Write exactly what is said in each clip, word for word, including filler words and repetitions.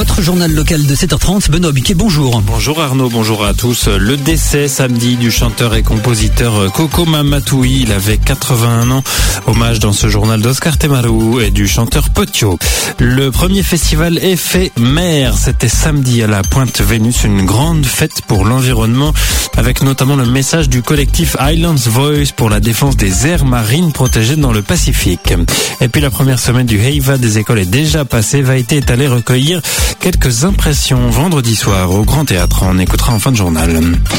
Votre journal local de sept heures trente, Benoît Buquet, bonjour. Bonjour Arnaud, bonjour à tous. Le décès samedi du chanteur et compositeur Coco Mamatoui, il avait quatre-vingt-un ans. Hommage dans ce journal d'Oscar Temaru et du chanteur Potio. Le premier festival éphémère, c'était samedi à la Pointe Vénus, une grande fête pour l'environnement avec notamment le message du collectif Islands Voice pour la défense des aires marines protégées dans le Pacifique. Et puis la première semaine du Heiva des écoles est déjà passée. Vaïté est allé recueillir quelques impressions vendredi soir au Grand Théâtre. On écoutera en fin de journal.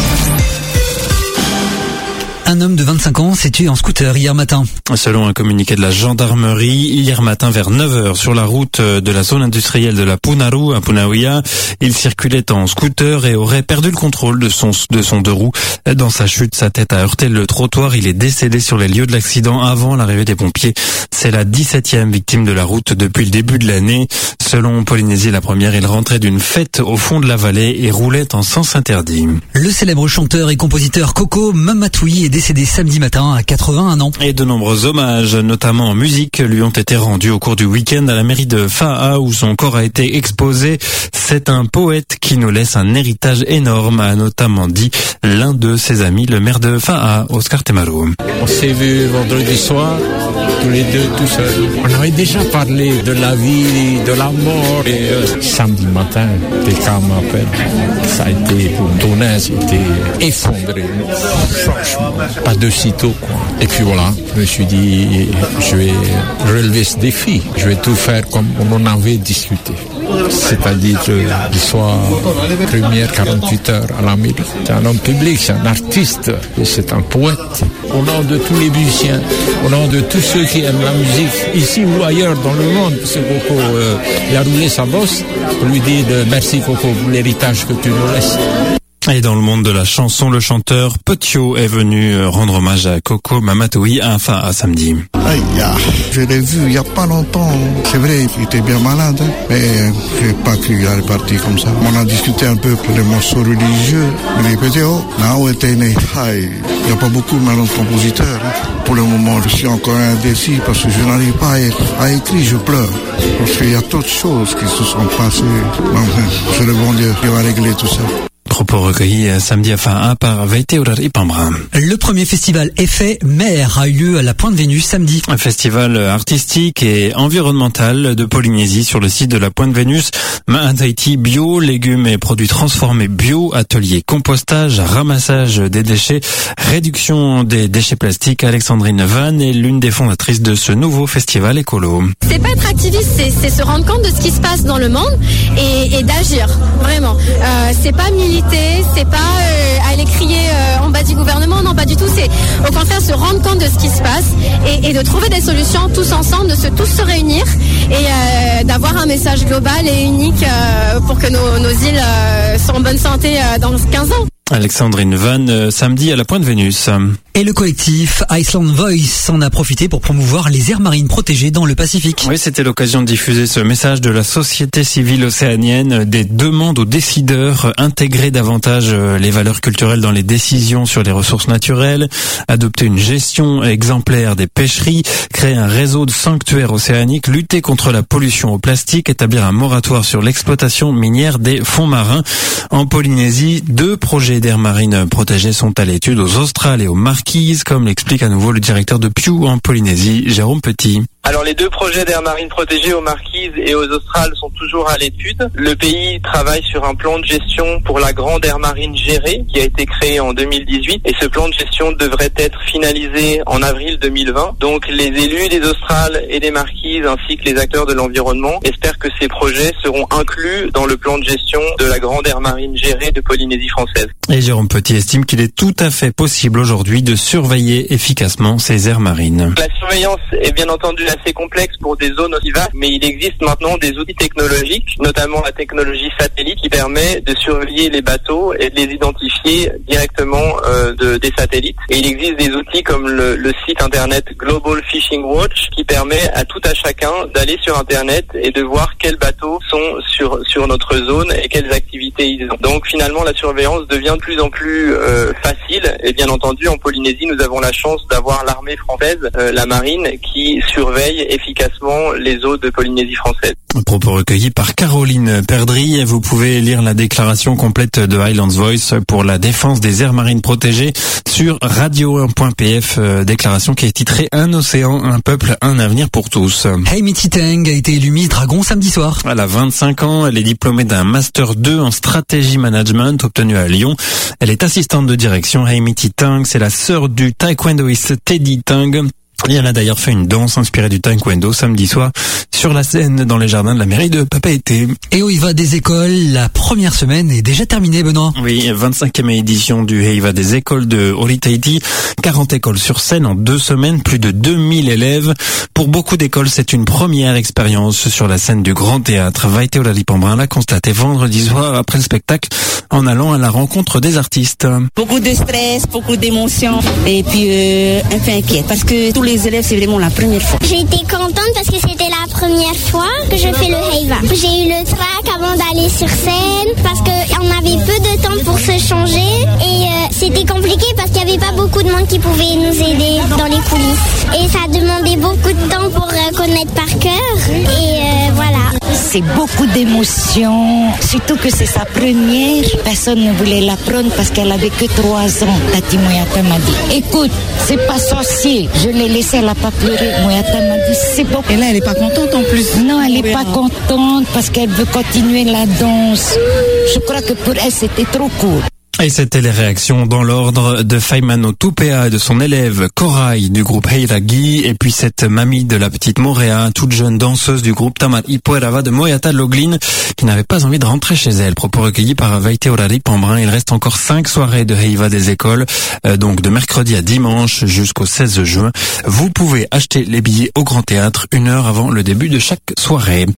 Un homme de vingt-cinq ans s'est tué en scooter hier matin. Selon un communiqué de la gendarmerie, hier matin vers neuf heures sur la route de la zone industrielle de la Punaru à Punauia, il circulait en scooter et aurait perdu le contrôle de son, de son deux roues. Dans sa chute, sa tête a heurté le trottoir. Il est décédé sur les lieux de l'accident avant l'arrivée des pompiers. C'est la dix-septième victime de la route depuis le début de l'année. Selon Polynésie la première, il rentrait d'une fête au fond de la vallée et roulait en sens interdit. Le célèbre chanteur et compositeur Coco Mamatoui est décédé samedi matin à quatre-vingt-un ans. Et de nombreux hommages, notamment en musique, lui ont été rendus au cours du week-end à la mairie de Fa'a où son corps a été exposé. C'est un poète qui nous laisse un héritage énorme, a notamment dit l'un de ses amis, le maire de Fa'a, Oscar Temaru. On s'est vu vendredi soir, tous les deux tout seuls. On avait déjà parlé de la vie, de la mort. Et euh, samedi matin, T K m'appelle. Ça a été pour tourner, c'était effondré. Franchement, pas de sitôt, quoi. Et puis voilà, je me suis dit, je vais relever ce défi. Je vais tout faire comme on en avait discuté. C'est-à-dire qu'il soit première quarante-huit heures à la mairie. C'est un homme public, c'est un artiste, et c'est un poète. Au nom de tous les musiciens, au nom de tous ceux qui aiment la musique, ici ou ailleurs dans le monde, ce Coco, euh, il a roulé sa bosse pour lui dire euh, merci Coco pour l'héritage que tu nous laisses. Et dans le monde de la chanson, le chanteur Potio est venu rendre hommage à Coco Mamatoui à Fa'a samedi. Aïe, je l'ai vu il n'y a pas longtemps. C'est vrai, il était bien malade, hein, mais je n'ai pas cru qu'il allait partir comme ça. On a discuté un peu pour les morceaux religieux. Il répétait, oh, là où était né. Aïe, il n'y a pas beaucoup maintenant de compositeurs. Hein. Pour le moment, je suis encore indécis parce que je n'arrive pas à, à écrire, je pleure. Parce qu'il y a d'autres choses qui se sont passées. Enfin, c'est le bon Dieu qui va régler tout ça. Propos recueillis samedi à Fa'a par Vaïté Urari Pambra. Le premier festival éphémère a eu lieu à la Pointe Vénus samedi. Un festival artistique et environnemental de Polynésie sur le site de la Pointe Vénus. Ma'ataiti bio, légumes et produits transformés bio, atelier compostage, ramassage des déchets, réduction des déchets plastiques. Alexandrine Van est l'une des fondatrices de ce nouveau festival écolo. C'est pas être activiste, c'est, c'est se rendre compte de ce qui se passe dans le monde et, et d'agir, vraiment. Euh, c'est pas militer, c'est pas euh, aller crier euh, en bas du gouvernement, non pas du tout, c'est au contraire se rendre compte de ce qui se passe et, et de trouver des solutions tous ensemble, de se tous se réunir et euh, d'avoir un message global et unique euh, pour que nos, nos îles euh, soient en bonne santé euh, dans quinze ans. Alexandrine Van, euh, samedi à la Pointe Vénus. Et le collectif Island Voice en a profité pour promouvoir les aires marines protégées dans le Pacifique. Oui, c'était l'occasion de diffuser ce message de la société civile océanienne, des demandes aux décideurs, intégrer davantage les valeurs culturelles dans les décisions sur les ressources naturelles, adopter une gestion exemplaire des pêcheries, créer un réseau de sanctuaires océaniques, lutter contre la pollution au plastique, établir un moratoire sur l'exploitation minière des fonds marins. En Polynésie, deux projets d'aires marines protégées sont à l'étude aux Australes et aux Marquises, comme l'explique à nouveau le directeur de Pew en Polynésie, Jérôme Petit. Alors les deux projets d'aires marines protégées aux Marquises et aux Australes sont toujours à l'étude. Le pays travaille sur un plan de gestion pour la grande aire marine gérée qui a été créé en deux mille dix-huit et ce plan de gestion devrait être finalisé en avril deux mille vingt. Donc les élus des Australes et des Marquises ainsi que les acteurs de l'environnement espèrent que ces projets seront inclus dans le plan de gestion de la grande aire marine gérée de Polynésie française. Et Jérôme Petit estime qu'il est tout à fait possible aujourd'hui de surveiller efficacement ces aires marines. La surveillance est bien entendu assez complexe pour des zones aussi vastes, mais il existe maintenant des outils technologiques, notamment la technologie satellite qui permet de surveiller les bateaux et de les identifier directement euh, de, des satellites. Et il existe des outils comme le, le site internet Global Fishing Watch qui permet à tout à chacun d'aller sur internet et de voir quels bateaux sont sur, sur notre zone et quelles activités ils ont. Donc finalement la surveillance devient de plus en plus euh, facile et bien entendu en Polynésie nous avons la chance d'avoir l'armée française, euh, la marine, qui surveille surveille efficacement les eaux de Polynésie française. Propos recueillis par Caroline Perdry. Vous pouvez lire la déclaration complète de Highlands Voice pour la défense des aires marines protégées sur radio un point p f, euh, déclaration qui est titrée Un océan, un peuple, un avenir pour tous. Haimiti Tang a été élue Miss Dragon samedi soir. Elle a vingt-cinq ans, elle est diplômée d'un Master deux en stratégie management obtenu à Lyon. Elle est assistante de direction. Haimiti Tang, c'est la sœur du taekwondoïste Teddy Tang. Et elle a d'ailleurs fait une danse inspirée du taekwondo samedi soir sur la scène dans les jardins de la mairie de Papeete. Et au Heiva des écoles, la première semaine est déjà terminée, Benoît. Oui, vingt-cinquième édition du Heiva des écoles de Oritaiti. quarante écoles sur scène en deux semaines, plus de deux mille élèves. Pour beaucoup d'écoles, c'est une première expérience sur la scène du Grand Théâtre. Vaïté Olali-Pambrin l'a constaté vendredi soir après le spectacle en allant à la rencontre des artistes. Beaucoup de stress, beaucoup d'émotions et puis euh, un peu inquiète parce que tous les élèves, c'est vraiment la première fois. J'étais contente parce que c'était la première fois que je fais le Heiva. J'ai eu le trac avant d'aller sur scène parce qu'on avait peu de temps pour se changer et euh, c'était compliqué parce qu'il n'y avait pas beaucoup de monde qui pouvait nous aider dans les coulisses. Et ça demandait beaucoup de temps pour euh, connaître par cœur et euh, voilà. C'est beaucoup d'émotions, surtout que c'est sa première. Personne ne voulait la prendre parce qu'elle avait que trois ans. Tati Moyata m'a dit, écoute, c'est pas sorcier. Je l'ai laissé, elle n'a pas pleuré. Moyata m'a dit, c'est bon. Et là, elle n'est pas contente en plus. Non, elle n'est pas contente parce qu'elle veut continuer la danse. Je crois que pour elle, c'était trop court. Et c'était les réactions dans l'ordre de Faimano Tupea et de son élève Corail du groupe Heiragi, et puis cette mamie de la petite Moréa, toute jeune danseuse du groupe Tamat Ipuerava de Moyata Loglin, qui n'avait pas envie de rentrer chez elle. Propos recueillis par Vaïté Olali-Pambrin. Il reste encore cinq soirées de Heiva des écoles, euh, donc de mercredi à dimanche jusqu'au seize juin. Vous pouvez acheter les billets au Grand Théâtre une heure avant le début de chaque soirée.